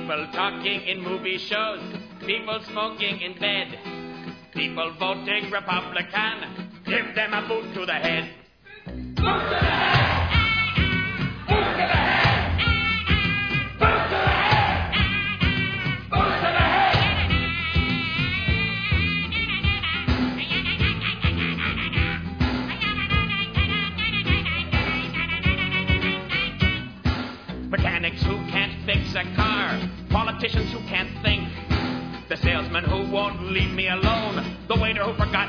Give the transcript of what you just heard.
People talking in movie shows. People smoking in bed. People voting Republican. Give them a boot to the head. Boot to the head! Boot to the head! Boot to the head! Boot to the head! Mechanics who can't fix a car. Politicians who can't think. The salesman who won't leave me alone. The waiter who forgot